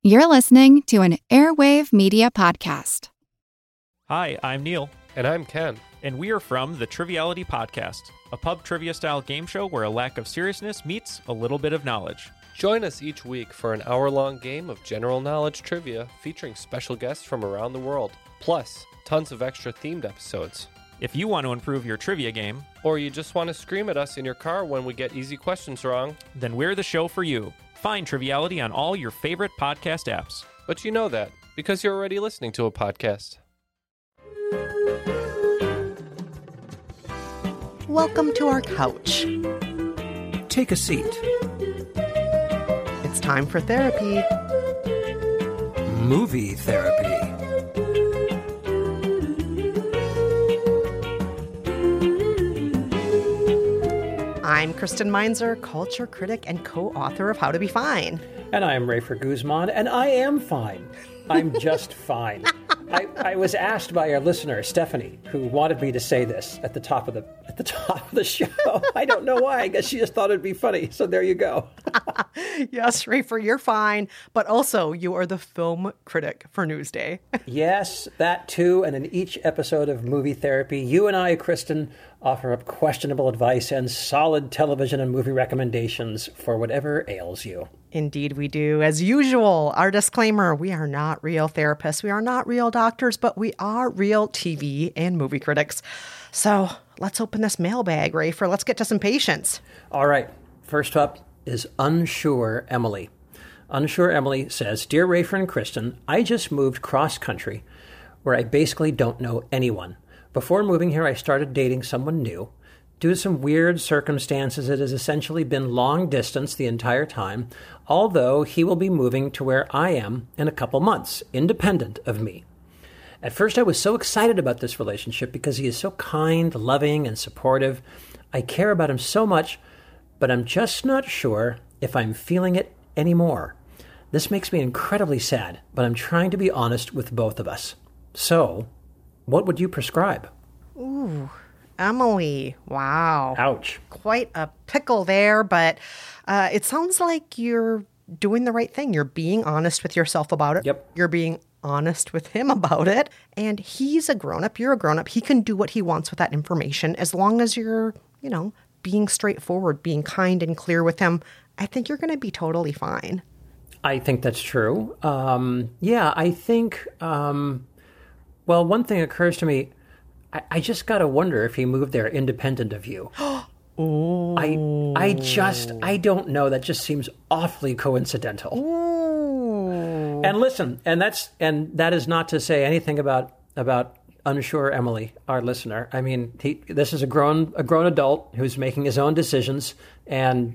You're listening to an Airwave Media Podcast. Hi, I'm Neil. And I'm Ken. And we are from the Triviality Podcast, a pub trivia-style game show where a lack of seriousness meets a little bit of knowledge. Join us each week for an hour-long game of general knowledge trivia featuring special guests from around the world, plus tons of extra themed episodes. If you want to improve your trivia game, or you just want to scream at us in your car when we get easy questions wrong, then we're the show for you. Find Triviality on all your favorite podcast apps. But you know that because you're already listening to a podcast. Welcome to our couch. Take a seat. It's time for therapy. Movie therapy. I'm Kristen Meinzer, culture critic and co-author of How to Be Fine. And I am Rafer Guzman, and I am fine. I'm just fine. I was asked by our listener, Stephanie, who wanted me to say this at the top of the show. I don't know why. I guess she just thought it'd be funny. So there you go. Yes, Rafer, you're fine. But also, you are the film critic for Newsday. Yes, that too. And in each episode of Movie Therapy, you and I, Kristen, offer up questionable advice and solid television and movie recommendations for whatever ails you. Indeed we do. As usual, our disclaimer, we are not real therapists, we are not real doctors, but we are real TV and movie critics. So let's open this mailbag, Rafer. Let's get to some patience. All right. First up is Unsure Emily. Unsure Emily says, Dear Rafer and Kristen, I just moved cross-country where I basically don't know anyone. Before moving here, I started dating someone new. Due to some weird circumstances, it has essentially been long distance the entire time, although he will be moving to where I am in a couple months, independent of me. At first, I was so excited about this relationship because he is so kind, loving, and supportive. I care about him so much, but I'm just not sure if I'm feeling it anymore. This makes me incredibly sad, but I'm trying to be honest with both of us. So, what would you prescribe? Ooh. Emily, wow. Ouch. Quite a pickle there, but it sounds like you're doing the right thing. You're being honest with yourself about it. Yep. You're being honest with him about it. And he's a grown-up. You're a grown-up. He can do what he wants with that information as long as you're, being straightforward, being kind and clear with him. I think you're going to be totally fine. I think that's true. I think, one thing occurs to me. I just got to wonder if he moved there independent of you. Ooh. I don't know. That just seems awfully coincidental. Ooh. And listen, and that is not to say anything about Unsure Emily, our listener. I mean, this is a grown adult who's making his own decisions, and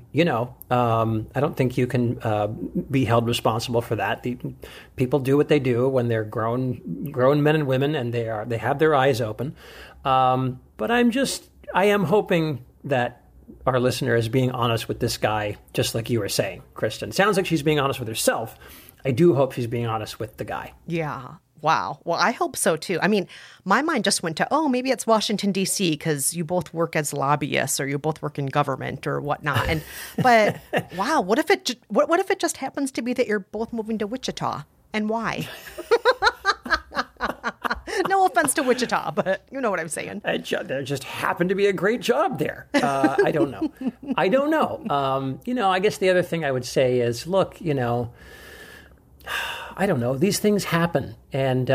I don't think you can be held responsible for that. People do what they do when they're grown men and women, and they have their eyes open. But I am hoping that our listener is being honest with this guy, just like you were saying, Kristen. Sounds like she's being honest with herself. I do hope she's being honest with the guy. Yeah. Wow. Well, I hope so, too. I mean, my mind just went to, maybe it's Washington, D.C., because you both work as lobbyists or you both work in government or whatnot. But wow, what if it just happens to be that you're both moving to Wichita? And why? No offense to Wichita, but you know what I'm saying. There just happened to be a great job there. I don't know. I guess the other thing I would say is, look, I don't know. These things happen, and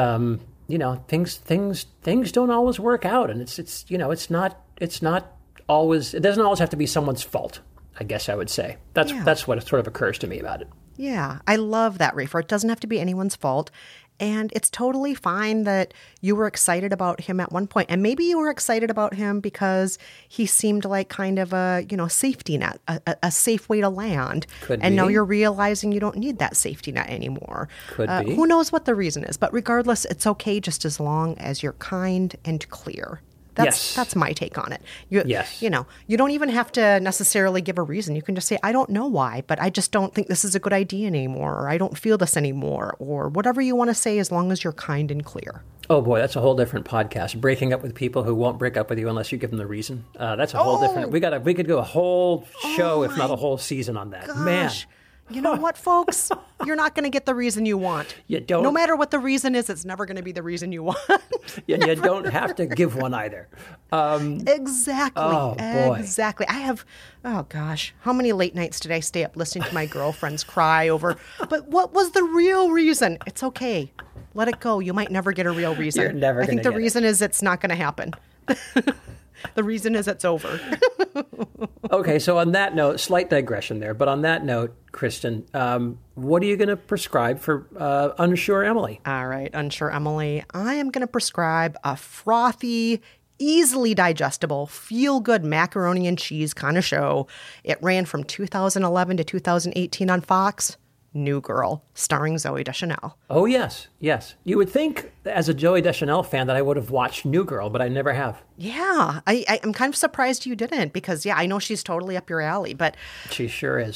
things don't always work out, and it's not always. It doesn't always have to be someone's fault. I guess I would say that's what sort of occurs to me about it. Yeah, I love that, Rafer. It doesn't have to be anyone's fault. And it's totally fine that you were excited about him at one point. And maybe you were excited about him because he seemed like kind of a, safety net, a safe way to land. Could and be. now you're realizing you don't need that safety net anymore. Could be. Who knows what the reason is. But regardless, it's okay just as long as you're kind and clear. That's my take on it. Yes. You don't even have to necessarily give a reason. You can just say, I don't know why, but I just don't think this is a good idea anymore, or I don't feel this anymore, or whatever you want to say as long as you're kind and clear. Oh, boy, that's a whole different podcast. Breaking up with people who won't break up with you unless you give them the reason. That's a whole different... We could do a whole show, if not a whole season on that. Gosh. Man. you know what, folks? You're not going to get the reason you want. You don't. No matter what the reason is, it's never going to be the reason you want. You don't have to give one either. Exactly. Oh, boy. Exactly. I have, oh gosh, how many late nights did I stay up listening to my girlfriends cry over, but what was the real reason? It's okay. Let it go. You might never get a real reason. You're never I think gonna the get reason is it's not going to happen. The reason is it's over. Okay, so on that note, slight digression there, but on that note, Kristen, what are you going to prescribe for Unsure Emily? All right, Unsure Emily, I am going to prescribe a frothy, easily digestible, feel-good macaroni and cheese kind of show. It ran from 2011 to 2018 on Fox. New Girl, starring Zooey Deschanel. Oh, yes. You would think, as a Zooey Deschanel fan, that I would have watched New Girl, but I never have. Yeah, I'm kind of surprised you didn't because, I know she's totally up your alley, but... She sure is.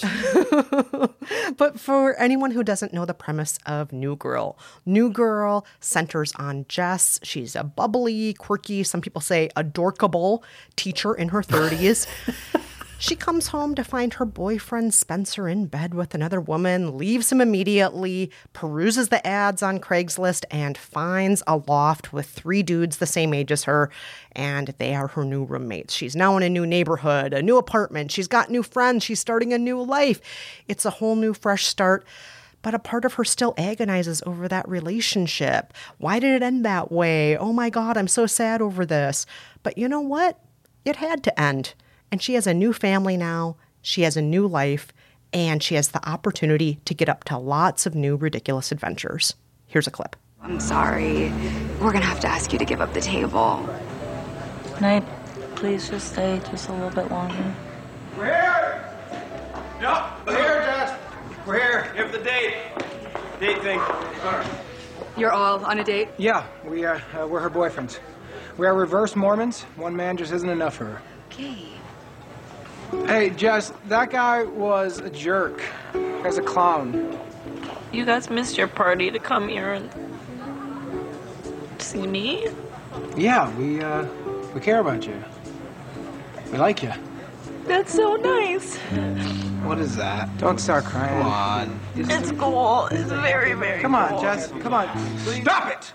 But for anyone who doesn't know the premise of New Girl centers on Jess. She's a bubbly, quirky, some people say adorkable teacher in her 30s. She comes home to find her boyfriend Spencer in bed with another woman, leaves him immediately, peruses the ads on Craigslist, and finds a loft with 3 dudes the same age as her, and they are her new roommates. She's now in a new neighborhood, a new apartment. She's got new friends. She's starting a new life. It's a whole new fresh start. But a part of her still agonizes over that relationship. Why did it end that way? Oh my God, I'm so sad over this. But you know what? It had to end. And she has a new family now, she has a new life, and she has the opportunity to get up to lots of new ridiculous adventures. Here's a clip. I'm sorry. We're gonna have to ask you to give up the table. Can I please just stay just a little bit longer? We're here! Yep, we're here, Jess. We're here. You have the date. Date thing. You're all on a date? Yeah, we're her boyfriends. We are reverse Mormons. One man just isn't enough for her. Okay. Hey, Jess, that guy was a jerk. That guy's a clown. You guys missed your party to come here and see me? Yeah, we care about you. We like you. That's so nice. What is that? Don't start crying. Come on. It's cool. It's very, very Come on, cool. Jess. Come on. Please. Stop it!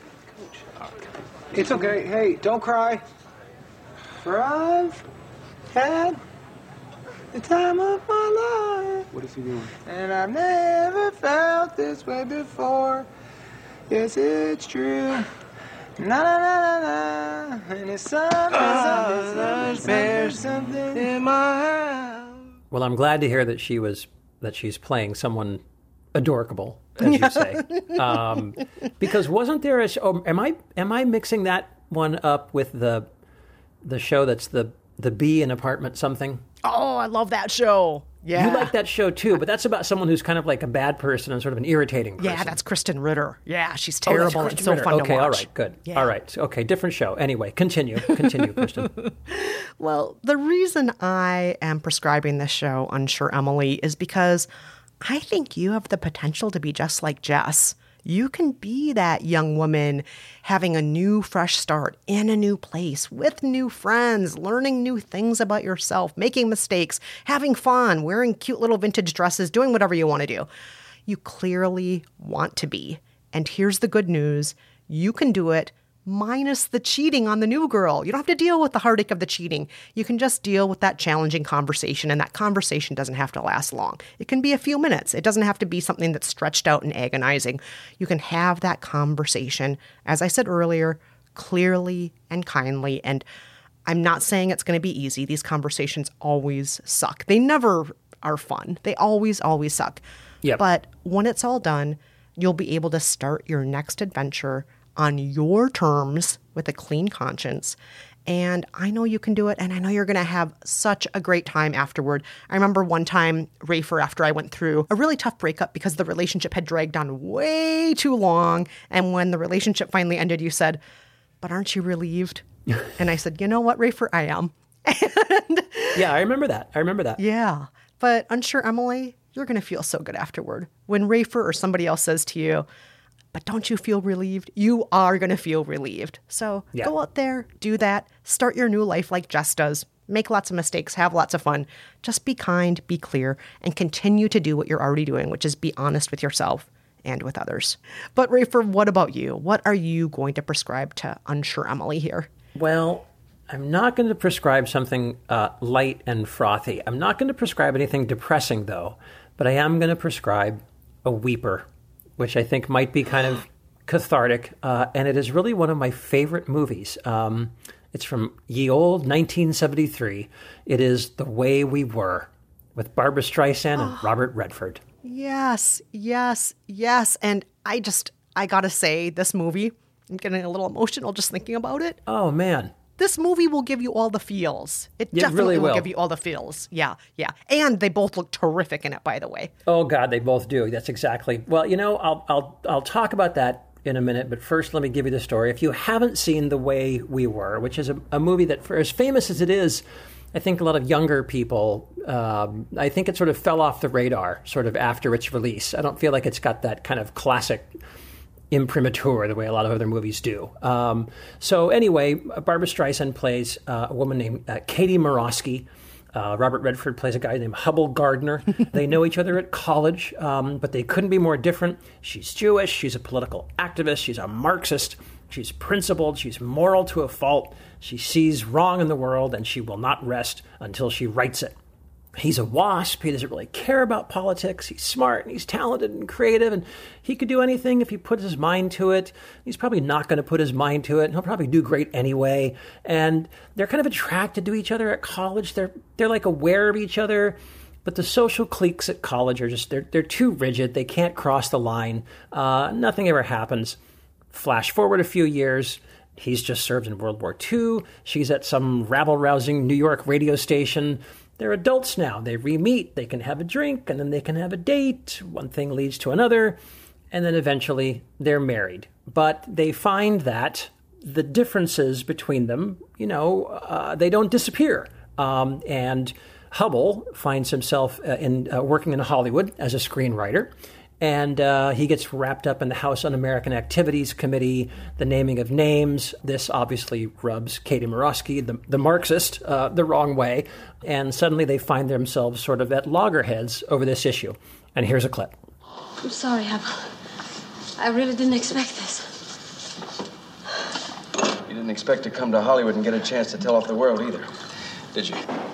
It's okay. Hey, don't cry. For I've had the time of my life. What is he doing? And I've never felt this way before. Yes, it's true. Na na na na na. And it's something in my house. Well, I'm glad to hear that she's playing someone adorkable, as you say. Because wasn't there a show, am I mixing that one up with the show that's the Bee in Apartment Something? Oh, I love that show. Yeah. You like that show too, but that's about someone who's kind of like a bad person and sort of an irritating person. Yeah, that's Kristen Ritter. Yeah, she's Oh, that's terrible. Kristen It's so Ritter. fun to watch. Okay, all right, good. Yeah. All right, okay, different show. Anyway, continue, Kristen. Well, the reason I am prescribing this show, Unsure Emily, is because I think you have the potential to be just like Jess. You can be that young woman having a new, fresh start in a new place with new friends, learning new things about yourself, making mistakes, having fun, wearing cute little vintage dresses, doing whatever you want to do. You clearly want to be. And here's the good news. You can do it minus the cheating on the new girl. You don't have to deal with the heartache of the cheating. You can just deal with that challenging conversation, and that conversation doesn't have to last long. It can be a few minutes. It doesn't have to be something that's stretched out and agonizing. You can have that conversation, as I said earlier, clearly and kindly. And I'm not saying it's going to be easy. These conversations always suck. They never are fun. They always suck. Yep. But when it's all done, you'll be able to start your next adventure on your terms with a clean conscience. And I know you can do it, and I know you're going to have such a great time afterward. I remember one time, Rafer, after I went through a really tough breakup because the relationship had dragged on way too long, and when the relationship finally ended, you said, "But aren't you relieved?" And I said, "You know what, Rafer, I am." And Yeah, I remember that. yeah. But Unsure Emily, you're going to feel so good afterward. When Rafer or somebody else says to you, "But don't you feel relieved?" You are going to feel relieved. So Yeah. Go out there, do that, start your new life like Jess does. make lots of mistakes, have lots of fun. Just be kind, be clear, and continue to do what you're already doing, which is be honest with yourself and with others. But Rafer, what about you? What are you going to prescribe to Unsure Emily here? Well, I'm not going to prescribe something light and frothy. I'm not going to prescribe anything depressing, though, but I am going to prescribe a weeper, which I think might be kind of cathartic, and it is really one of my favorite movies. It's from ye old 1973. It is The Way We Were, with Barbara Streisand and Robert Redford. Yes. And I gotta say, this movie, I'm getting a little emotional just thinking about it. Oh, man. This movie will give you all the feels. It definitely really will give you all the feels. Yeah. And they both look terrific in it, by the way. Oh, God, they both do. That's exactly. Well, I'll talk about that in a minute, but first let me give you the story. If you haven't seen The Way We Were, which is a movie that, for as famous as it is, I think a lot of younger people, I think it sort of fell off the radar sort of after its release. I don't feel like it's got that kind of classic imprimatur the way a lot of other movies do. So anyway, Barbara Streisand plays a woman named Katie Morosky. Robert Redford plays a guy named Hubble Gardner. They know each other at college, but they couldn't be more different. She's Jewish. She's a political activist. She's a Marxist. She's principled. She's moral to a fault. She sees wrong in the world, and she will not rest until she rights it. He's a WASP. He doesn't really care about politics. He's smart, and he's talented and creative, and he could do anything if he put his mind to it. He's probably not going to put his mind to it, and he'll probably do great anyway. And they're kind of attracted to each other at college. They're like aware of each other, but the social cliques at college are just, they're too rigid. They can't cross the line. Nothing ever happens. Flash forward a few years. He's just served in World War II. She's at some rabble-rousing New York radio station. They're adults now. They re-meet. They can have a drink, and then they can have a date. One thing leads to another, and then eventually they're married. But they find that the differences between them, they don't disappear. And Hubble finds himself working in Hollywood as a screenwriter. And he gets wrapped up in the House Un-American Activities Committee, the naming of names. This obviously rubs Katie Morosky, the Marxist, the wrong way. And suddenly they find themselves sort of at loggerheads over this issue. And here's a clip. I'm sorry, Hubble. I really didn't expect this. You didn't expect to come to Hollywood and get a chance to tell off the world either, did you?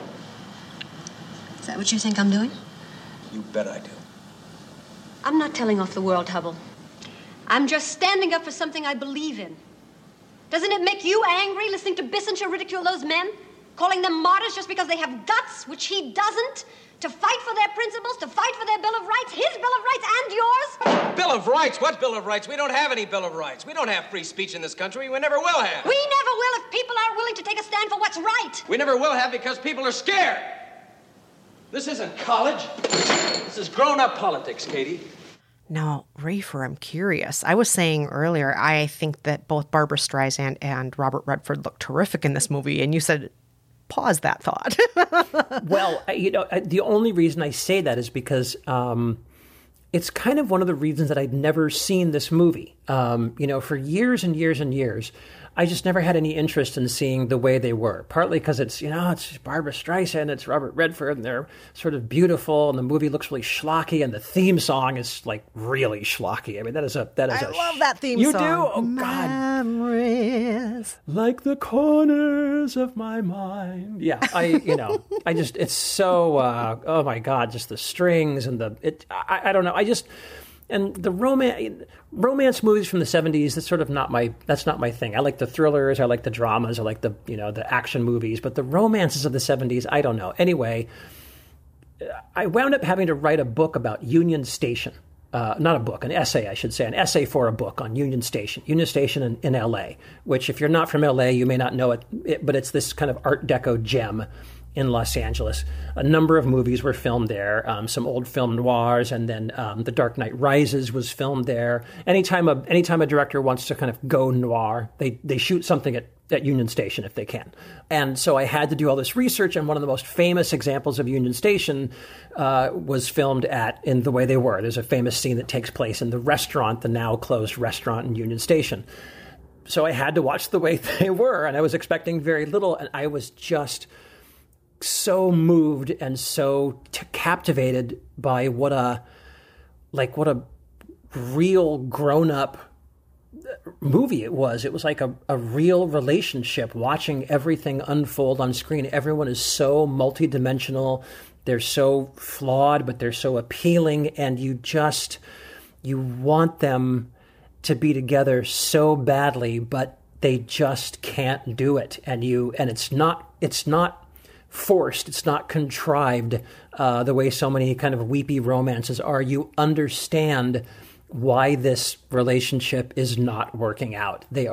Is that what you think I'm doing? You bet I do. I'm not telling off the world, Hubble. I'm just standing up for something I believe in. Doesn't it make you angry listening to Bissinger ridicule those men? Calling them martyrs just because they have guts, which he doesn't? To fight for their principles, to fight for their Bill of Rights, his Bill of Rights and yours? Bill of Rights? What Bill of Rights? We don't have any Bill of Rights. We don't have free speech in this country. We never will have. We never will if people aren't willing to take a stand for what's right. We never will have because people are scared. This isn't college. This is grown-up politics, Katie. Now, Rafer, I'm curious. I was saying earlier, I think that both Barbara Streisand and Robert Redford look terrific in this movie, and you said, pause that thought. Well, the only reason I say that is because it's kind of one of the reasons that I'd never seen this movie. For years and years and years, I just never had any interest in seeing The Way They Were, partly because it's Barbara Streisand, it's Robert Redford, and they're sort of beautiful, and the movie looks really schlocky, and the theme song is like really schlocky. I mean, I love that theme song. You do? Oh, God. Memories. Like the corners of my mind. Yeah, it's so, oh my God, just the strings and I don't know, and the romance movies from the 70s, that's not my thing. I like the thrillers, I like the dramas, I like the action movies, but the romances of the 70s, I don't know. Anyway, I wound up having to write a book about Union Station. Not a book, an essay, I should say, an essay for a book on Union Station in L.A., which if you're not from L.A., you may not know it, but it's this kind of Art Deco gem in Los Angeles. A number of movies were filmed there, some old film noirs, and then The Dark Knight Rises was filmed there. Anytime a director wants to kind of go noir, they shoot something at Union Station if they can. And so I had to do all this research, and one of the most famous examples of Union Station was filmed in The Way They Were. There's a famous scene that takes place in the restaurant, the now closed restaurant in Union Station. So I had to watch The Way They Were, and I was expecting very little, and I was just so moved and so captivated by what a real grown-up movie it was. It was like a real relationship, watching everything unfold on screen. Everyone is so multidimensional. They're so flawed, but they're so appealing, and you want them to be together so badly, but they just can't do it. And it's not forced. It's not contrived the way so many kind of weepy romances are. You understand why this relationship is not working out. They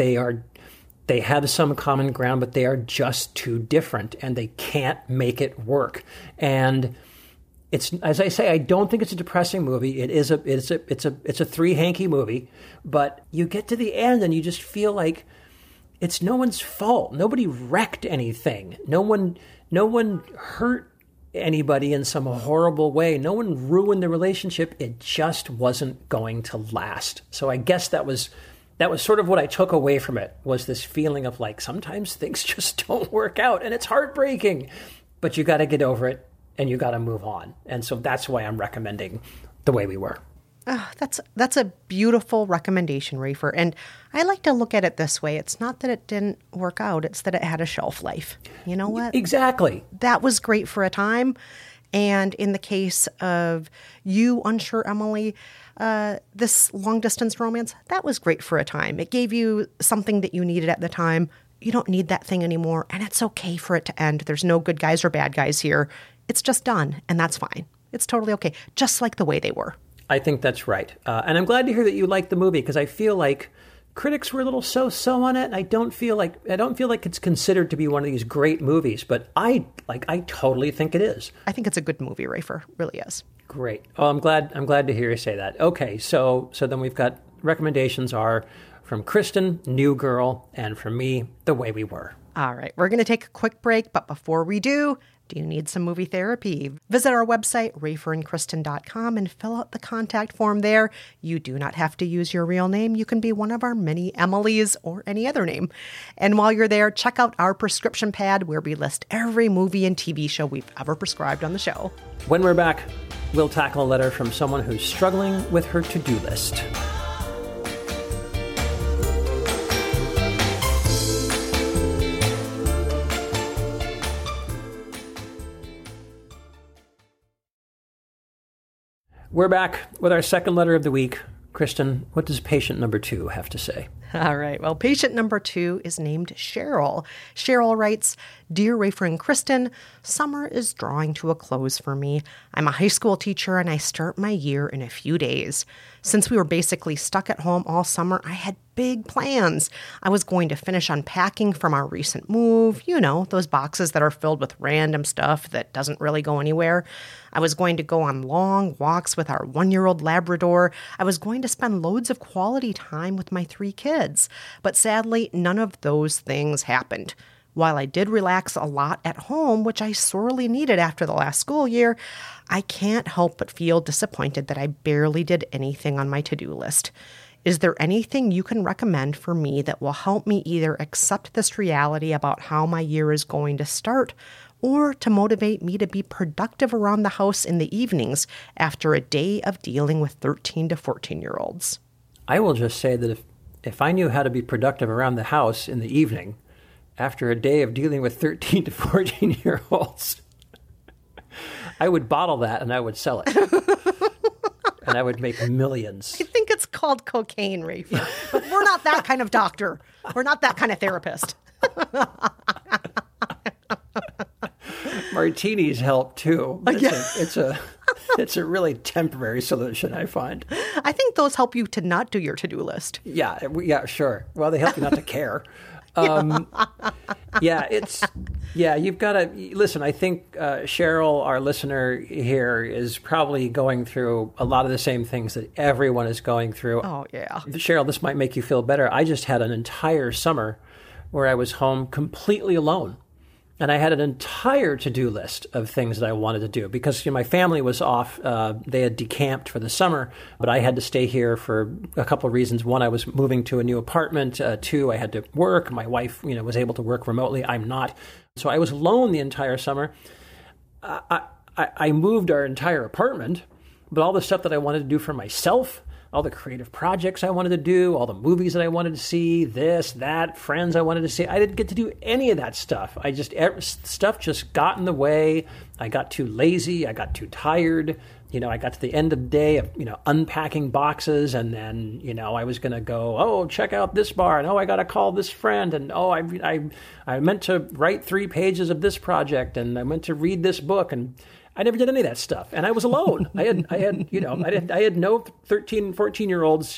have some common ground, but they are just too different, and they can't make it work. And it's, as I say, I don't think it's a depressing movie. It's a three hanky movie, but you get to the end and you just feel like it's no one's fault. Nobody wrecked anything. No one hurt anybody in some horrible way. No one ruined the relationship. It just wasn't going to last. So I guess that was sort of what I took away from it, was this feeling of like, sometimes things just don't work out and it's heartbreaking, but you got to get over it and you got to move on. And so that's why I'm recommending The Way We Were. That's a beautiful recommendation, Rafer. And I like to look at it this way. It's not that it didn't work out. It's that it had a shelf life. You know what? Exactly. That was great for a time. And in the case of you, Unsure Emily, this long-distance romance, that was great for a time. It gave you something that you needed at the time. You don't need that thing anymore, and it's okay for it to end. There's no good guys or bad guys here. It's just done, and that's fine. It's totally okay, just like The Way They Were. I think that's right. And I'm glad to hear that you liked the movie, because I feel like critics were a little so-so on it. And I don't feel like it's considered to be one of these great movies, but I totally think it is. I think it's a good movie, Rafer. Really is. Great. Oh, I'm glad to hear you say that. Okay, so then we've got recommendations are from Kristen, New Girl, and from me, The Way We Were. All right, we're going to take a quick break, but before we do you need some movie therapy? Visit our website, raferandkristen.com, and fill out the contact form there. You do not have to use your real name. You can be one of our many Emilys or any other name. And while you're there, check out our prescription pad where we list every movie and TV show we've ever prescribed on the show. When we're back, we'll tackle a letter from someone who's struggling with her to-do list. We're back with our second letter of the week. Kristen, what does patient number 2 have to say? All right. Well, patient number 2 is named Cheryl. Cheryl writes, Dear Rafer and Kristen, summer is drawing to a close for me. I'm a high school teacher and I start my year in a few days. Since we were basically stuck at home all summer, I had big plans. I was going to finish unpacking from our recent move. You know, those boxes that are filled with random stuff that doesn't really go anywhere. I was going to go on long walks with our 1-year-old Labrador. I was going to spend loads of quality time with my 3 kids. But sadly, none of those things happened. While I did relax a lot at home, which I sorely needed after the last school year, I can't help but feel disappointed that I barely did anything on my to-do list. Is there anything you can recommend for me that will help me either accept this reality about how my year is going to start, or to motivate me to be productive around the house in the evenings after a day of dealing with 13 to 14-year-olds? I will just say that if I knew how to be productive around the house in the evening after a day of dealing with 13 to 14-year-olds, I would bottle that and I would sell it. And I would make millions. I think it's called cocaine, Rafer. But we're not that kind of doctor. We're not that kind of therapist. Martinis help too. It's a really temporary solution, I find. I think those help you to not do your to-do list. Yeah, sure. Well, they help you not to care. You've got to listen. I think Cheryl, our listener here, is probably going through a lot of the same things that everyone is going through. Oh, yeah. Cheryl, this might make you feel better. I just had an entire summer where I was home completely alone. And I had an entire to-do list of things that I wanted to do because my family was off. They had decamped for the summer, but I had to stay here for a couple of reasons. One, I was moving to a new apartment. Two, I had to work. My wife, was able to work remotely. I'm not. So I was alone the entire summer. I moved our entire apartment, but all the stuff that I wanted to do for myself, all the creative projects I wanted to do, all the movies that I wanted to see, this, that, friends I wanted to see. I didn't get to do any of that stuff. Stuff just got in the way. I got too lazy. I got too tired. I got to the end of the day of, unpacking boxes, and then, I was going to go, check out this bar, and I got to call this friend, and I meant to write 3 pages of this project, and I meant to read this book, and I never did any of that stuff, and I was alone. I had no 13, 14-year-olds,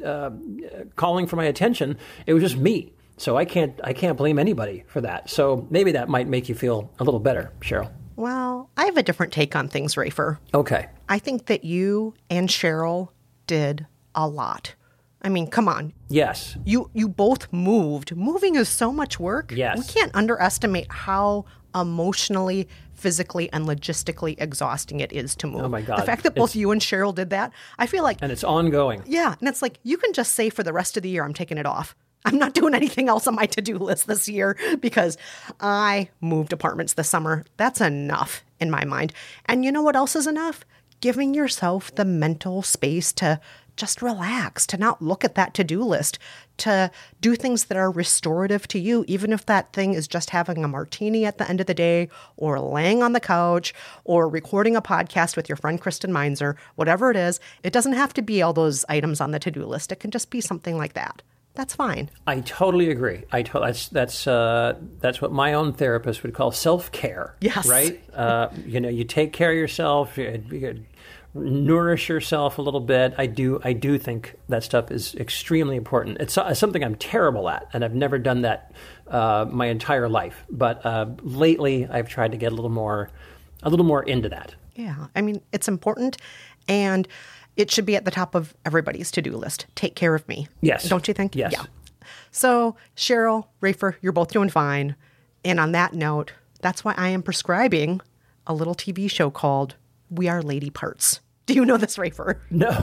calling for my attention. It was just me. So I can't blame anybody for that. So maybe that might make you feel a little better, Cheryl. Well, I have a different take on things, Rafer. Okay. I think that you and Cheryl did a lot. I mean, come on. Yes. You both moved. Moving is so much work. Yes. We can't underestimate how emotionally, physically, and logistically exhausting it is to move. Oh, my God. The fact that both you and Cheryl did that, I feel like... And it's ongoing. Yeah. And it's like, you can just say for the rest of the year, I'm taking it off. I'm not doing anything else on my to-do list this year because I moved apartments this summer. That's enough in my mind. And you know what else is enough? Giving yourself the mental space to just relax, to not look at that to-do list, to do things that are restorative to you, even if that thing is just having a martini at the end of the day, or laying on the couch, or recording a podcast with your friend Kristen Meinzer, whatever it is. It doesn't have to be all those items on the to-do list. It can just be something like that. That's fine. I totally agree. That's what my own therapist would call self-care. Yes. Right? You take care of yourself, you nourish yourself a little bit. I do think that stuff is extremely important. It's something I'm terrible at, and I've never done that my entire life. But lately, I've tried to get a little more into that. Yeah. I mean, it's important, and it should be at the top of everybody's to-do list. Take care of me. Yes. Don't you think? Yes. Yeah. So, Cheryl, Rafer, you're both doing fine. And on that note, that's why I am prescribing a little TV show called We Are Lady Parts. Do you know this, Rafer? No.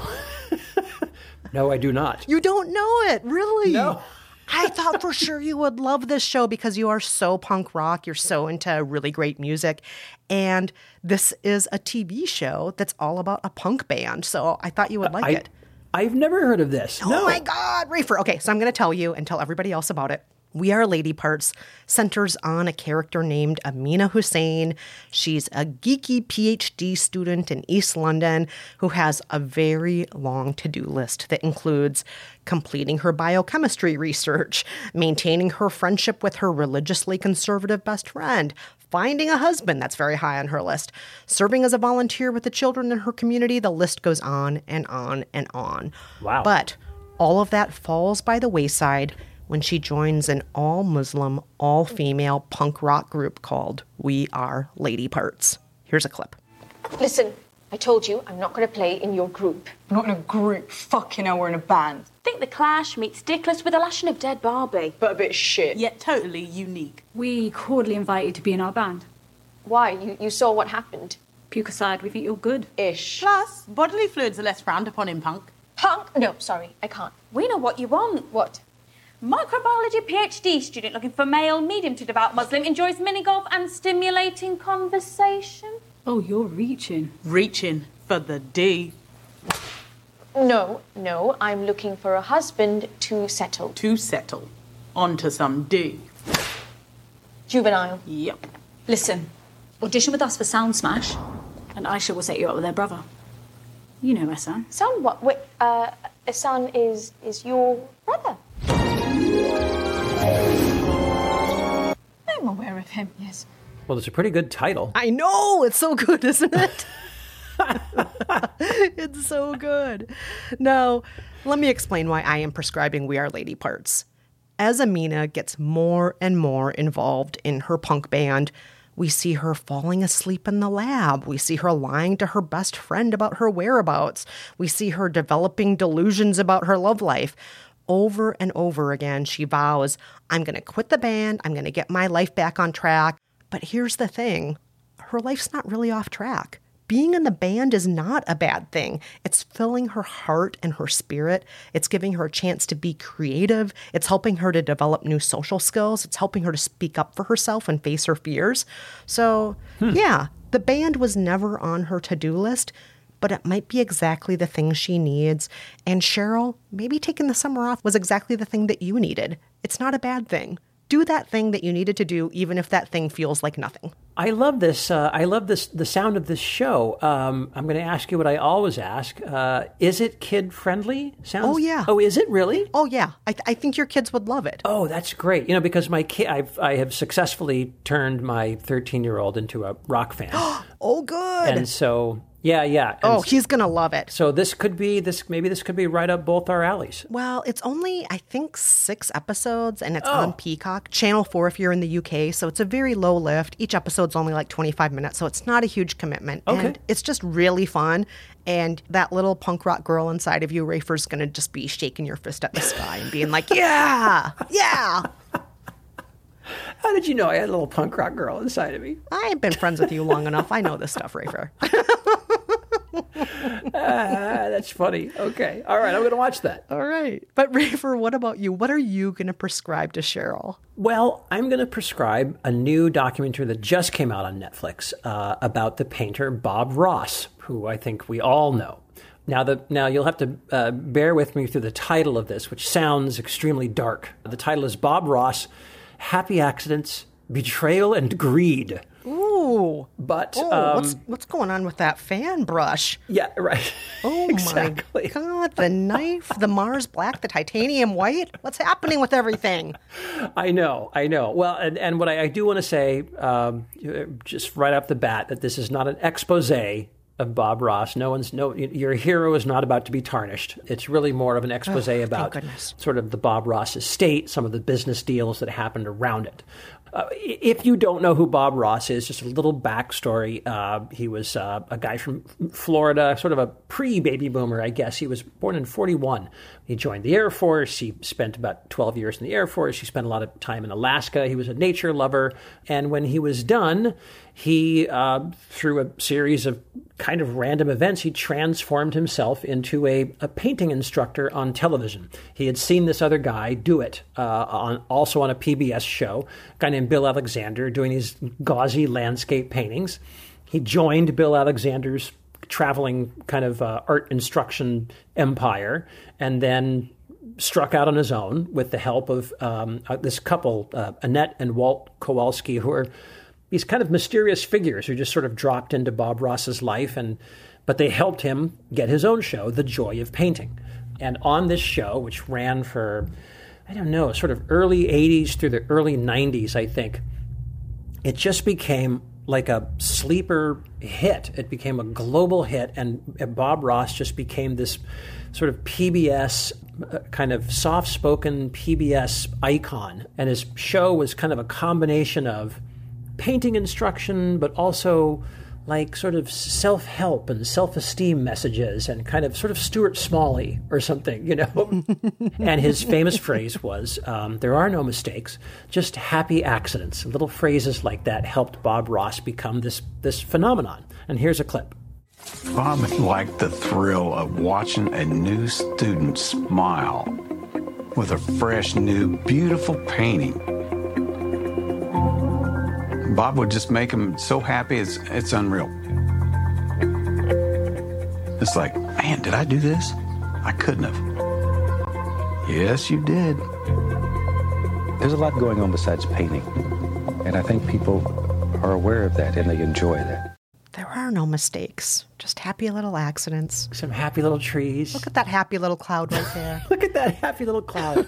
No, I do not. You don't know it, really? No. I thought for sure you would love this show because you are so punk rock. You're so into really great music. And this is a TV show that's all about a punk band. So I thought you would like it. I've never heard of this. Oh, my God, Rafer. Okay, so I'm going to tell you and tell everybody else about it. We Are Lady Parts centers on a character named Amina Hussein. She's a geeky PhD student in East London who has a very long to-do list that includes completing her biochemistry research, maintaining her friendship with her religiously conservative best friend, finding a husband, that's very high on her list, serving as a volunteer with the children in her community. The list goes on and on and on. Wow. But all of that falls by the wayside when she joins an all-Muslim, all-female punk rock group called We Are Lady Parts. Here's a clip. Listen, I told you I'm not going to play in your group. We're not in a group. Fucking hell, we're in a band. Think The Clash meets Dickless with a lashing of dead Barbie. But a bit shit. Yet totally unique. We cordially invite you to be in our band. Why? You saw what happened. Puke aside, we think you're good. Ish. Plus, bodily fluids are less frowned upon in punk. Punk? No, sorry, I can't. We know what you want. What? Microbiology PhD student looking for male, medium to devout Muslim, enjoys mini golf and stimulating conversation. Oh, you're reaching. Reaching for the D. No, I'm looking for a husband to settle. To settle. Onto some D. Juvenile. Yep. Listen, audition with us for Sound Smash, and Aisha will set you up with their brother. You know Ehsan. Son what? Wait, Ehsan is your brother? I'm aware of him, yes. Well, it's a pretty good title. I know! It's so good, isn't it? It's so good. Now, let me explain why I am prescribing We Are Lady Parts. As Amina gets more and more involved in her punk band, we see her falling asleep in the lab. We see her lying to her best friend about her whereabouts. We see her developing delusions about her love life. Over and over again, she vows, I'm going to quit the band. I'm going to get my life back on track. But here's the thing. Her life's not really off track. Being in the band is not a bad thing. It's filling her heart and her spirit. It's giving her a chance to be creative. It's helping her to develop new social skills. It's helping her to speak up for herself and face her fears. So, yeah, the band was never on her to-do list, but it might be exactly the thing she needs. And Cheryl, maybe taking the summer off was exactly the thing that you needed. It's not a bad thing. Do that thing that you needed to do, even if that thing feels like nothing. I love this. The sound of this show. I'm going to ask you what I always ask. Is it kid-friendly? Oh, yeah. Oh, is it really? Oh, yeah. I think your kids would love it. Oh, that's great. You know, because my kid, I have successfully turned my 13-year-old into a rock fan. Oh, good. And so... Yeah. And he's going to love it. So this could be right up both our alleys. Well, it's only, I think, 6 episodes, and it's on Peacock. Channel 4 if you're in the UK, so it's a very low lift. Each episode's only like 25 minutes, so it's not a huge commitment. Okay. And it's just really fun, and that little punk rock girl inside of you, Rafer's going to just be shaking your fist at the sky and being like, yeah! How did you know I had a little punk rock girl inside of me? I've been friends with you long enough. I know this stuff, Rafer. That's funny. Okay. All right. I'm going to watch that. All right. But Rafer, what about you? What are you going to prescribe to Cheryl? Well, I'm going to prescribe a new documentary that just came out on Netflix about the painter Bob Ross, who I think we all know. Now you'll have to bear with me through the title of this, which sounds extremely dark. The title is Bob Ross, Happy Accidents, Betrayal, and Greed. Ooh. But what's going on with that fan brush? Yeah, right. Oh exactly. My God, the knife, the Mars black, the titanium white. What's happening with everything? I know. Well, and what I do want to say, just right off the bat, that this is not an expose of Bob Ross. Your hero is not about to be tarnished. It's really more of an expose about sort of the Bob Ross estate, some of the business deals that happened around it. If you don't know who Bob Ross is, just a little backstory. He was a guy from Florida, sort of a pre-baby boomer, I guess. He was born in 1941. He joined the Air Force. He spent about 12 years in the Air Force. He spent a lot of time in Alaska. He was a nature lover. And when he was done, he, through a series of kind of random events, he transformed himself into a painting instructor on television. He had seen this other guy do it, also on a PBS show, a guy named Bill Alexander, doing these gauzy landscape paintings. He joined Bill Alexander's traveling kind of art instruction empire, and then struck out on his own with the help of this couple, Annette and Walt Kowalski, who are these kind of mysterious figures who just sort of dropped into Bob Ross's life, but they helped him get his own show, The Joy of Painting. And on this show, which ran for, I don't know, sort of early 80s through the early 90s, I think, it just became like a sleeper hit. It became a global hit, and Bob Ross just became this sort of PBS, kind of soft-spoken PBS icon. And his show was kind of a combination of painting instruction, but also like sort of self-help and self-esteem messages, and kind of sort of Stuart Smalley or something, you know? And his famous phrase was, there are no mistakes, just happy accidents. Little phrases like that helped Bob Ross become this phenomenon. And here's a clip. Bob liked the thrill of watching a new student smile with a fresh, new, beautiful painting. Bob would just make him so happy, it's unreal. It's like, man, did I do this? I couldn't have. Yes, you did. There's a lot going on besides painting, and I think people are aware of that and they enjoy that. There are no mistakes, just happy little accidents. Some happy little trees. Look at that happy little cloud right there. Look at that happy little cloud.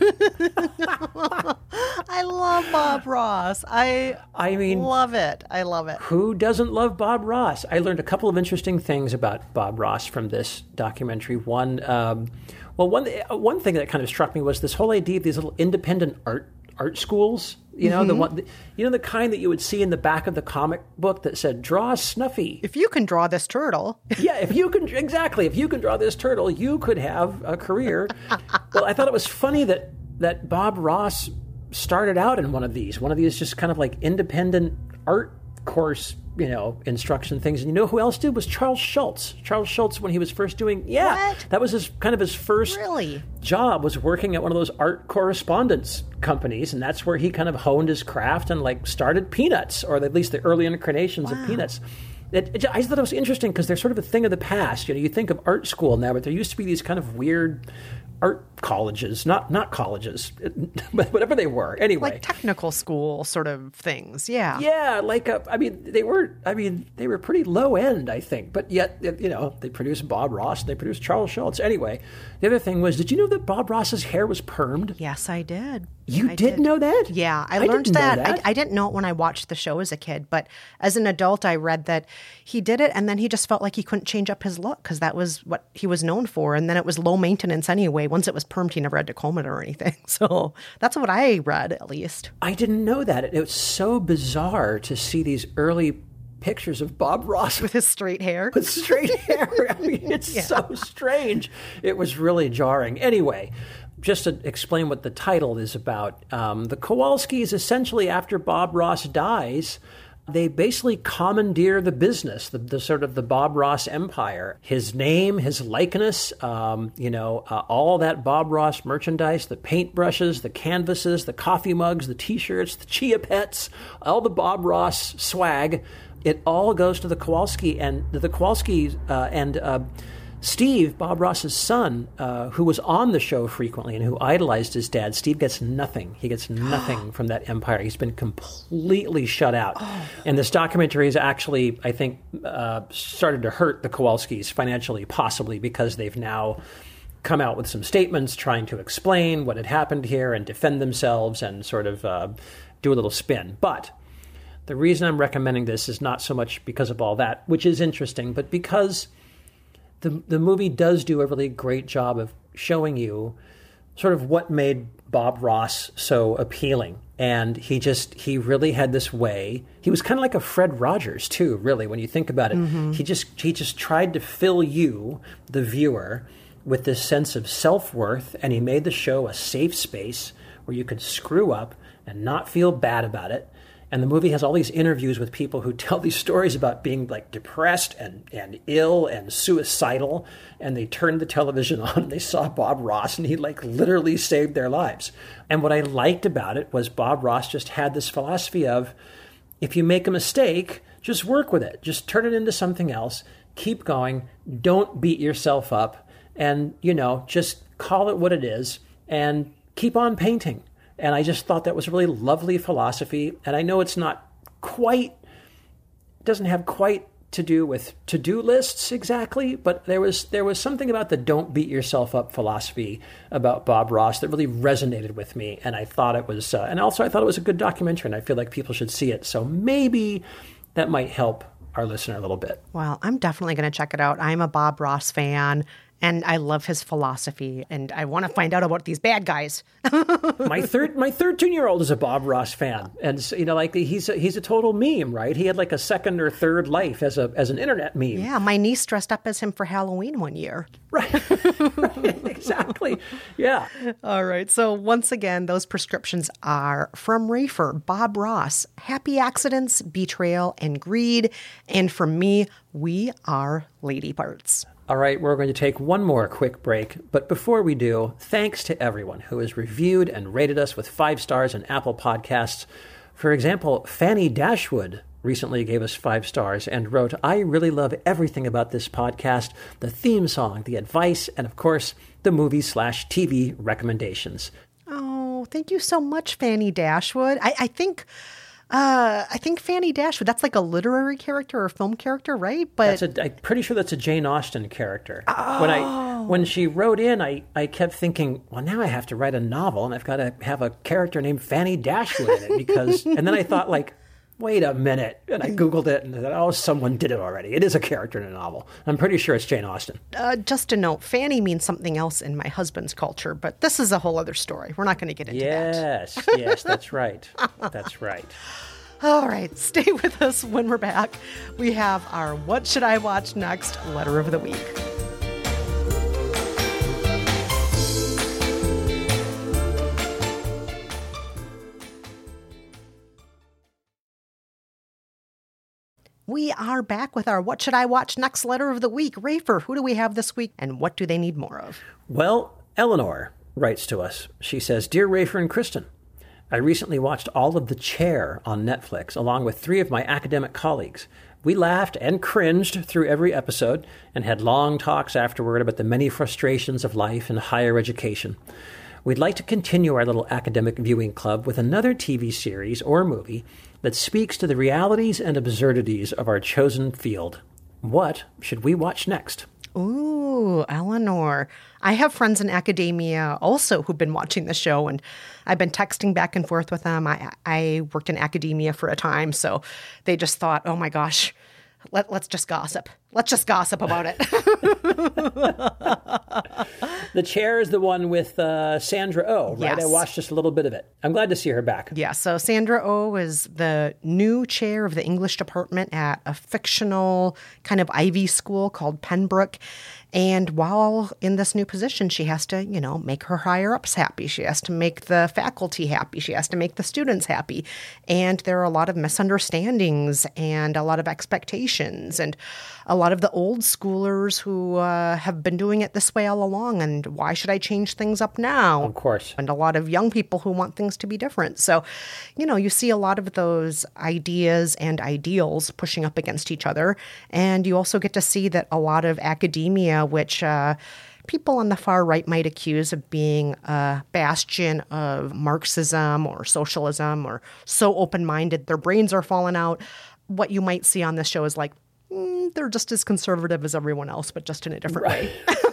I love Bob Ross. I mean, love it. I love it. Who doesn't love Bob Ross? I learned a couple of interesting things about Bob Ross from this documentary. One thing that kind of struck me was this whole idea of these little independent art schools. You know, the kind that you would see in the back of the comic book that said, draw Snuffy. If you can draw this turtle. Yeah, if you can draw this turtle, you could have a career. Well, I thought it was funny that Bob Ross started out in one of these just kind of like independent art course, instruction things. And you know who else did? Was Charles Schultz. Charles Schultz, when he was first doing, that was his first job, was working at one of those art correspondence companies, and that's where he kind of honed his craft and like started Peanuts, or at least the early incarnations of Peanuts. I thought it was interesting because they're sort of a thing of the past. You think of art school now, but there used to be these kind of weird art colleges, not colleges, but whatever they were. Anyway, like technical school sort of things. Yeah. Yeah, they were pretty low end, I think, but yet, they produced Bob Ross, they produced Charles Schultz. Anyway, the other thing was, did you know that Bob Ross's hair was permed? Yes, I did. You did know that? Yeah, I learned that. I didn't know it when I watched the show as a kid, but as an adult, I read that he did it, and then he just felt like he couldn't change up his look because that was what he was known for, and then it was low maintenance anyway. Once it was permed, he never had to comb it or anything. So that's what I read, at least. I didn't know that. It was so bizarre to see these early pictures of Bob Ross with his straight hair. With straight hair. I mean, it's so strange. It was really jarring. Anyway, just to explain what the title is about, the Kowalskis, essentially after Bob Ross dies, they basically commandeer the business, the sort of the Bob Ross empire. His name, his likeness, all that Bob Ross merchandise, the paintbrushes, the canvases, the coffee mugs, the T-shirts, the Chia Pets, all the Bob Ross swag. It all goes to the Kowalski, and the Kowalskis and Steve, Bob Ross's son, who was on the show frequently and who idolized his dad, Steve gets nothing. He gets nothing from that empire. He's been completely shut out. And this documentary has actually, I think, started to hurt the Kowalskis financially, possibly because they've now come out with some statements trying to explain what had happened here and defend themselves and sort of do a little spin. But the reason I'm recommending this is not so much because of all that, which is interesting, but because the movie does do a really great job of showing you sort of what made Bob Ross so appealing. And he really had this way. He was kind of like a Fred Rogers too, really, when you think about it. Mm-hmm. He just tried to fill you, the viewer, with this sense of self-worth, and he made the show a safe space where you could screw up and not feel bad about it. And the movie has all these interviews with people who tell these stories about being like depressed and ill and suicidal. And they turned the television on and they saw Bob Ross and he like literally saved their lives. And what I liked about it was Bob Ross just had this philosophy of, if you make a mistake, just work with it. Just turn it into something else. Keep going. Don't beat yourself up. And, just call it what it is and keep on painting. And I just thought that was a really lovely philosophy. And I know it's doesn't have quite to do with to-do lists exactly, but there was something about the don't beat yourself up philosophy about Bob Ross that really resonated with me. And I thought it was, and also I thought it was a good documentary, and I feel like people should see it. So maybe that might help our listener a little bit. Well, I'm definitely going to check it out. I'm a Bob Ross fan. And I love his philosophy, and I want to find out about these bad guys. My 13-year-old is a Bob Ross fan, and he's a total meme, right? He had like a second or third life as an internet meme. Yeah, my niece dressed up as him for Halloween one year. Right, exactly. Yeah. All right. So once again, those prescriptions are from Rafer, Bob Ross, Happy Accidents, Betrayal, and Greed, and from me, We Are Lady Parts. All right, we're going to take one more quick break. But before we do, thanks to everyone who has reviewed and rated us with 5 stars on Apple Podcasts. For example, Fanny Dashwood recently gave us 5 stars and wrote, I really love everything about this podcast, the theme song, the advice, and of course, the movie/TV recommendations. Oh, thank you so much, Fanny Dashwood. I think Fanny Dashwood, that's like a literary character or a film character, right? But I'm pretty sure that's a Jane Austen character. Oh. When she wrote in, I kept thinking, well, now I have to write a novel and I've got to have a character named Fanny Dashwood in it and then I thought like, wait a minute. And I Googled it and I thought, someone did it already. It is a character in a novel. I'm pretty sure it's Jane Austen. Just a note, Fanny means something else in my husband's culture, but this is a whole other story. We're not going to get into that. Yes, that's right. That's right. All right, stay with us when we're back. We have our What Should I Watch Next letter of the week. We are back with our What Should I Watch Next letter of the week. Rafer, who do we have this week and what do they need more of? Well, Eleanor writes to us. She says, Dear Rafer and Kristen, I recently watched all of The Chair on Netflix along with 3 of my academic colleagues. We laughed and cringed through every episode and had long talks afterward about the many frustrations of life and higher education. We'd like to continue our little academic viewing club with another TV series or movie that speaks to the realities and absurdities of our chosen field. What should we watch next? Ooh, Eleanor. I have friends in academia also who've been watching the show, and I've been texting back and forth with them. I worked in academia for a time, so they just thought, oh my gosh, let's just gossip. Let's just gossip about it. The Chair is the one with Sandra Oh, right? Yes. I watched just a little bit of it. I'm glad to see her back. Yeah, so Sandra Oh is the new chair of the English department at a fictional kind of Ivy school called Pembroke. And while in this new position, she has to, make her higher-ups happy. She has to make the faculty happy. She has to make the students happy. And there are a lot of misunderstandings and a lot of expectations and a lot of the old schoolers who have been doing it this way all along. And why should I change things up now? Of course. And a lot of young people who want things to be different. So, you see a lot of those ideas and ideals pushing up against each other. And you also get to see that a lot of academia, which people on the far right might accuse of being a bastion of Marxism or socialism or so open-minded their brains are falling out. What you might see on this show is like, they're just as conservative as everyone else, but just in a different way.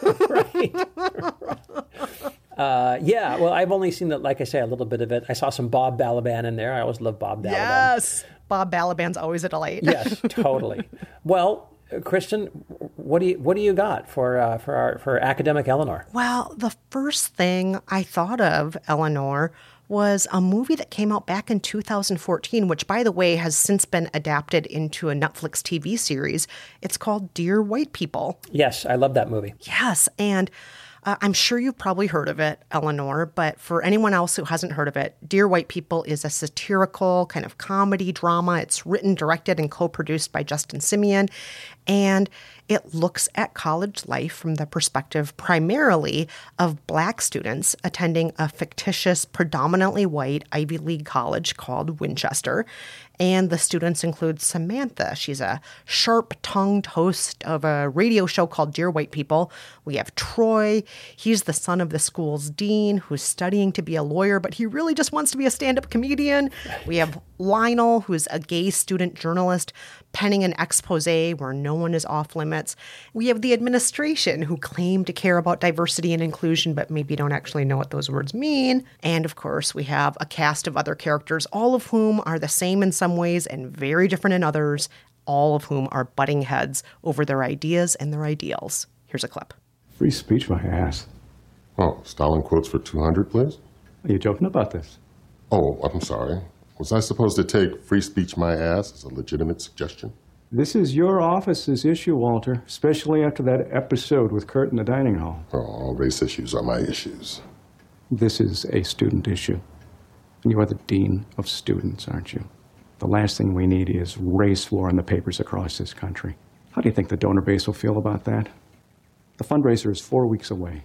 Yeah, well, I've only seen, like I say, a little bit of it. I saw some Bob Balaban in there. I always love Bob Balaban. Yes, Bob Balaban's always a delight. Yes, totally. Well, Kristen, what do you got for academic Eleanor? Well, the first thing I thought of, Eleanor, was a movie that came out back in 2014, which, by the way, has since been adapted into a Netflix TV series. It's called Dear White People. Yes, I love that movie. Yes, and I'm sure you've probably heard of it, Eleanor, but for anyone else who hasn't heard of it, Dear White People is a satirical kind of comedy drama. It's written, directed, and co-produced by Justin Simien, and it looks at college life from the perspective primarily of Black students attending a fictitious, predominantly white Ivy League college called Winchester. And the students include Samantha. She's a sharp-tongued host of a radio show called Dear White People. We have Troy. He's the son of the school's dean who's studying to be a lawyer, but he really just wants to be a stand-up comedian. We have Lionel, who's a gay student journalist penning an expose where no one is off limits. We have the administration, who claim to care about diversity and inclusion, but maybe don't actually know what those words mean. And of course, we have a cast of other characters, all of whom are the same in some ways and very different in others, all of whom are butting heads over their ideas and their ideals. Here's a clip. Free speech, my ass. Oh, Stalin quotes for 200, please? Are you joking about this? Oh, I'm sorry. Was I supposed to take free speech my ass as a legitimate suggestion? This is your office's issue, Walter, especially after that episode with Kurt in the dining hall. Oh, all race issues are my issues. This is a student issue. You are the dean of students, aren't you? The last thing we need is race war in the papers across this country. How do you think the donor base will feel about that? The fundraiser is 4 weeks away.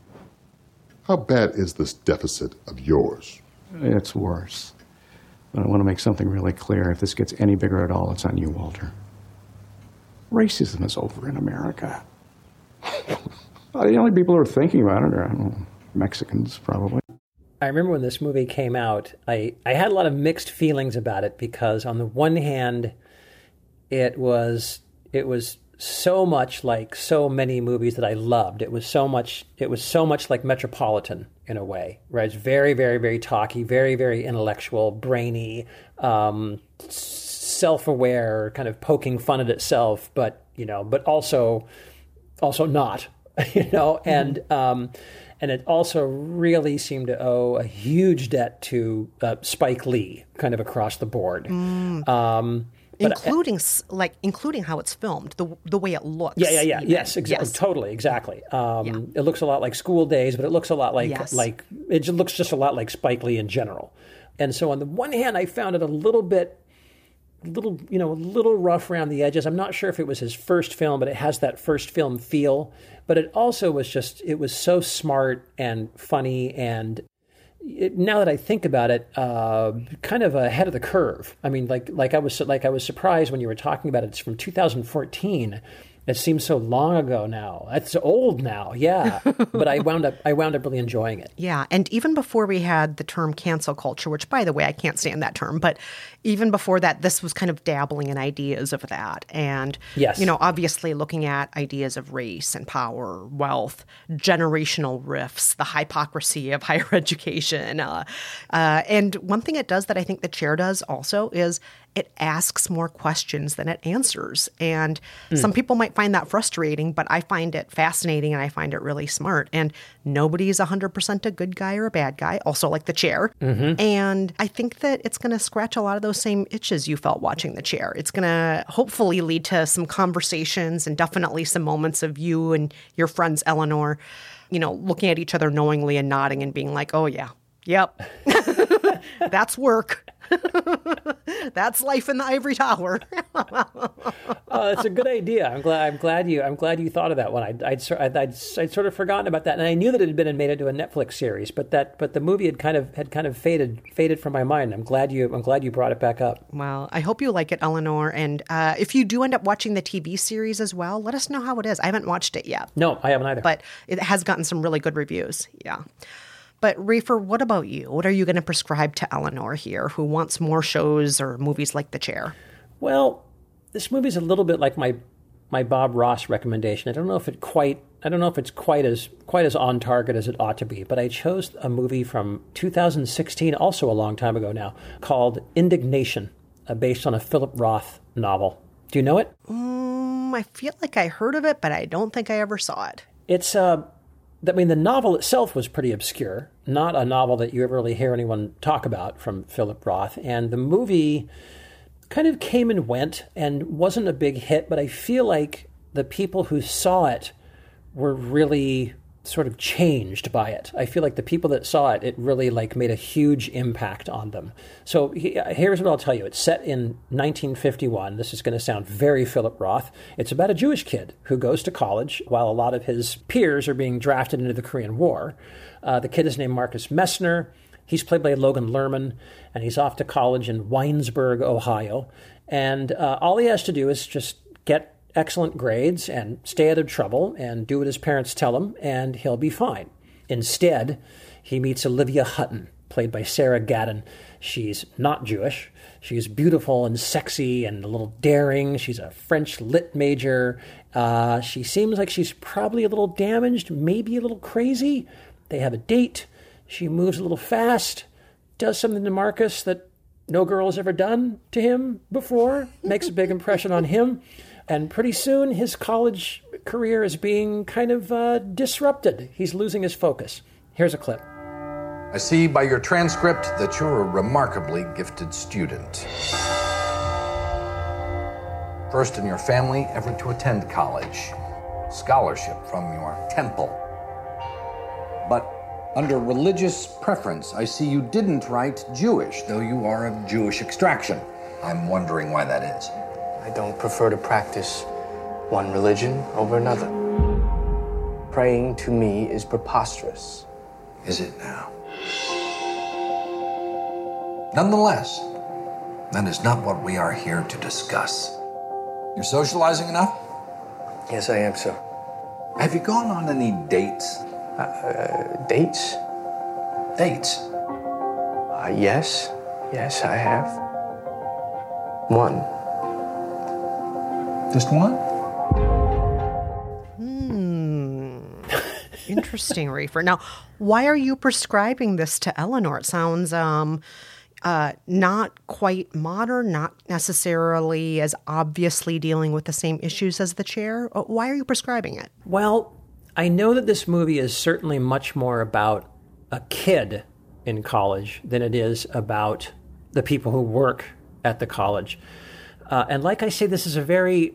How bad is this deficit of yours? It's worse. But I want to make something really clear. If this gets any bigger at all, it's on you, Walter. Racism is over in America. The only people who are thinking about it are Mexicans, probably. I remember when this movie came out, I had a lot of mixed feelings about it because on the one hand, it was so much like so many movies that I loved. It was so much like Metropolitan in a way, right? It's very, very, very talky, very, very intellectual, brainy, self-aware, kind of poking fun at itself, but also not, and it also really seemed to owe a huge debt to Spike Lee, kind of across the board. Including how it's filmed, the way it looks. Yeah. Yes, exactly. Yes. Totally, exactly. It looks a lot like School Days, but it looks a lot like it looks just a lot like Spike Lee in general. And so on the one hand, I found it a little bit little rough around the edges. I'm not sure if it was his first film, but it has that first film feel. But it also was it was so smart and funny, and now that I think about it, kind of ahead of the curve. I mean, like I was surprised when you were talking about it. It's from 2014. It seems so long ago now. It's old now, yeah. But I wound up really enjoying it. Yeah, and even before we had the term cancel culture, which, by the way, I can't stand that term, but even before that, this was kind of dabbling in ideas of that. And, yes. Obviously looking at ideas of race and power, wealth, generational rifts, the hypocrisy of higher education. And one thing it does that I think The Chair does also is it asks more questions than it answers. And some people might find that frustrating, but I find it fascinating and I find it really smart. And nobody's 100% a good guy or a bad guy, also like The Chair. Mm-hmm. And I think that it's going to scratch a lot of those same itches you felt watching The Chair. It's going to hopefully lead to some conversations and definitely some moments of you and your friends, Eleanor, looking at each other knowingly and nodding and being like, oh, yeah, yep, that's work. That's life in the ivory tower. It's a good idea. I'm glad you thought of that one. I'd sort of forgotten about that, and I knew that it had been made into a Netflix series, but the movie had kind of faded from my mind. I'm glad you brought it back up. Well, I hope you like it, Eleanor. And if you do end up watching the TV series as well, let us know how it is. I haven't watched it yet. No, I haven't either. But it has gotten some really good reviews. Yeah. But Rafer, what about you? What are you going to prescribe to Eleanor here, who wants more shows or movies like The Chair? Well, this movie's a little bit like my Bob Ross recommendation. I don't know if it's quite as on target as it ought to be. But I chose a movie from 2016, also a long time ago now, called Indignation, based on a Philip Roth novel. Do you know it? I feel like I heard of it, but I don't think I ever saw it. It's the novel itself was pretty obscure, not a novel that you ever really hear anyone talk about from Philip Roth. And the movie kind of came and went and wasn't a big hit, but I feel like the people who saw it were really sort of changed by it. I feel like the people that saw it, it really made a huge impact on them. So here's what I'll tell you. It's set in 1951. This is going to sound very Philip Roth. It's about a Jewish kid who goes to college while a lot of his peers are being drafted into the Korean War. The kid is named Marcus Messner. He's played by Logan Lerman, and he's off to college in Winesburg, Ohio. And all he has to do is just get excellent grades and stay out of trouble and do what his parents tell him, and he'll be fine. Instead, he meets Olivia Hutton, played by Sarah Gadon. She's not Jewish. She's beautiful and sexy and a little daring. She's a French lit major. She seems like she's probably a little damaged, maybe a little crazy. They have a date. She moves a little fast, does something to Marcus that no girl has ever done to him before, makes a big impression on him. And pretty soon, his college career is being kind of disrupted. He's losing his focus. Here's a clip. I see by your transcript that you're a remarkably gifted student. First in your family ever to attend college. Scholarship from your temple. But under religious preference, I see you didn't write Jewish, though you are of Jewish extraction. I'm wondering why that is. I don't prefer to practice one religion over another. Praying to me is preposterous. Is it now? Nonetheless, that is not what we are here to discuss. You're socializing enough? Yes, I am, sir. Have you gone on any dates? Dates? Dates? Yes. Yes, I have. One. Just one? Interesting, Rafer. Now, why are you prescribing this to Eleanor? It sounds not quite modern, not necessarily as obviously dealing with the same issues as The Chair. Why are you prescribing it? Well, I know that this movie is certainly much more about a kid in college than it is about the people who work at the college. And like I say, this is a very...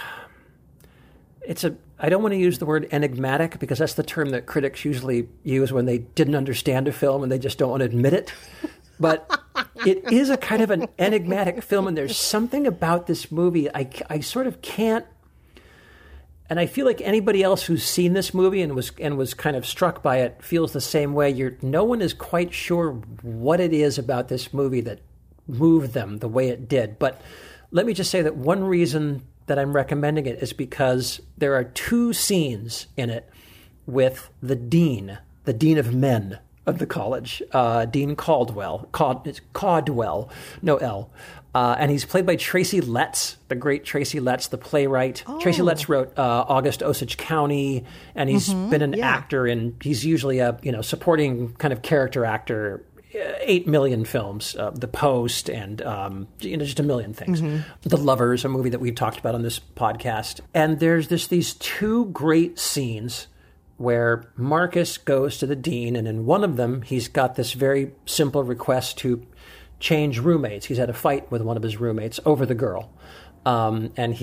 I don't want to use the word enigmatic because that's the term that critics usually use when they didn't understand a film and they just don't want to admit it. But it is a kind of an enigmatic film, and there's something about this movie I sort of can't. And I feel like anybody else who's seen this movie and was kind of struck by it feels the same way. No one is quite sure what it is about this movie that moved them the way it did. But let me just say that one reason that I'm recommending it is because there are 2 scenes in it with the dean of men of the college, Dean Caldwell, no L. And he's played by Tracy Letts, the great Tracy Letts, the playwright. Oh. Tracy Letts wrote August Osage County, and he's been an actor, and he's usually a supporting kind of character actor. 8 million films, The Post, and just a million things. The Lovers, a movie that we've talked about on this podcast. And there's these 2 great scenes where Marcus goes to the dean, and in one of them, he's got this very simple request to change roommates. He's had a fight with one of his roommates over the girl, and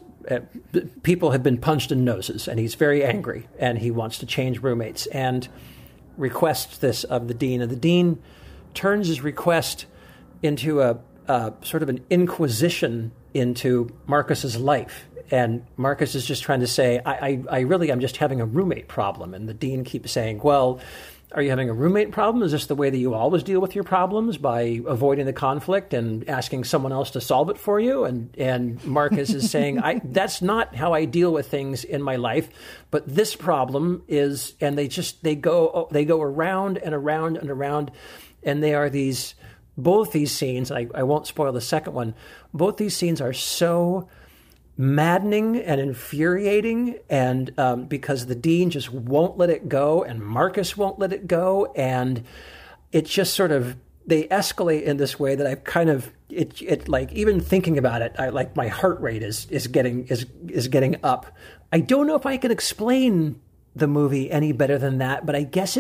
people have been punched in noses, and he's very angry, and he wants to change roommates, and requests this of the dean, and the dean turns his request into a sort of an inquisition into Marcus's life. And Marcus is just trying to say, I'm just having a roommate problem. And the dean keeps saying, well, are you having a roommate problem? Is this the way that you always deal with your problems, by avoiding the conflict and asking someone else to solve it for you? And Marcus is saying, that's not how I deal with things in my life, but this problem is, and they go around and around and around, and they are both these scenes, I won't spoil the second one, both these scenes are so maddening and infuriating, and because the dean just won't let it go, and Marcus won't let it go, and it just sort of, they escalate in this way that I've kind of, it like, even thinking about it, my heart rate is getting up. I don't know if I can explain the movie any better than that, but I guess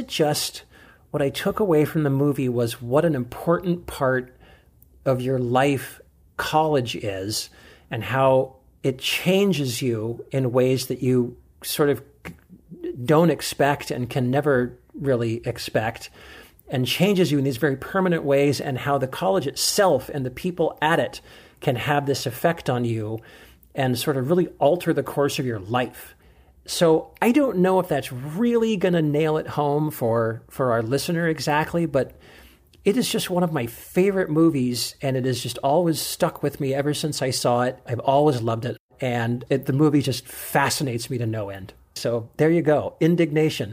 what I took away from the movie was what an important part of your life college is, and how it changes you in ways that you sort of don't expect and can never really expect, and changes you in these very permanent ways, and how the college itself and the people at it can have this effect on you and sort of really alter the course of your life. So I don't know if that's really going to nail it home for our listener exactly, but it is just one of my favorite movies, and it has just always stuck with me ever since I saw it. I've always loved it, and the movie just fascinates me to no end. So there you go, Indignation.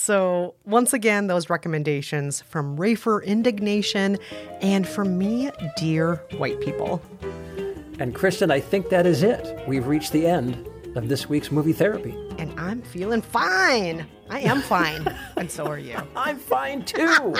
So once again, those recommendations from Ray for Indignation, and from me, Dear White People. And Kristen, I think that is it. We've reached the end of this week's Movie Therapy. And I'm feeling fine. I am fine. And so are you. I'm fine too.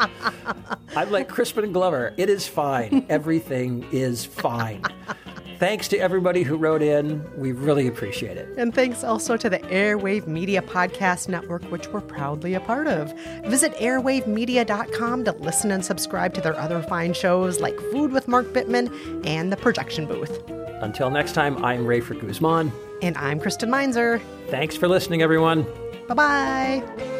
I'm like Crispin Glover. It is fine. Everything is fine. Thanks to everybody who wrote in. We really appreciate it. And thanks also to the Airwave Media Podcast Network, which we're proudly a part of. Visit airwavemedia.com to listen and subscribe to their other fine shows like Food with Mark Bittman and The Projection Booth. Until next time, I'm Rayford Guzman. And I'm Kristen Meinzer. Thanks for listening, everyone. Bye-bye.